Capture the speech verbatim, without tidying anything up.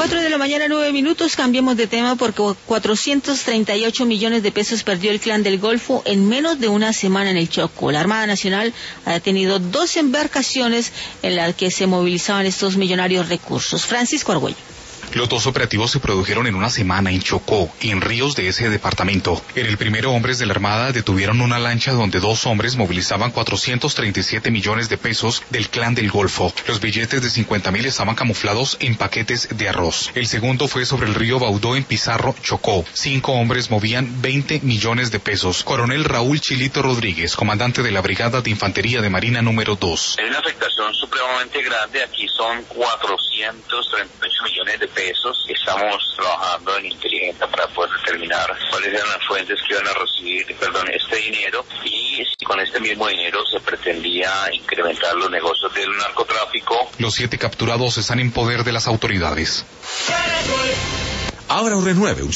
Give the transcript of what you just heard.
Cuatro de la mañana, nueve minutos, cambiemos de tema porque cuatrocientos treinta y ocho millones de pesos perdió el Clan del Golfo en menos de una semana en el Chocó. La Armada Nacional ha detenido dos embarcaciones en las que se movilizaban estos millonarios recursos. Francisco Argüello. Los dos operativos se produjeron en una semana en Chocó, en ríos de ese departamento. En el primero, hombres de la Armada detuvieron una lancha donde dos hombres movilizaban cuatrocientos treinta y siete millones de pesos del Clan del Golfo. Los billetes de cincuenta mil estaban camuflados en paquetes de arroz. El segundo fue sobre el río Baudó en Pizarro, Chocó. Cinco hombres movían veinte millones de pesos. Coronel Raúl Chilito Rodríguez, comandante de la Brigada de Infantería de Marina número dos. Hay una afectación supremamente grande. Aquí son cuatrocientos treinta y ocho millones de pesos. Estamos trabajando en inteligencia para poder determinar cuáles eran las fuentes que iban a recibir, perdón, este dinero, y si con este mismo dinero se pretendía incrementar los negocios del narcotráfico. Los siete capturados están en poder de las autoridades. Ahora renueve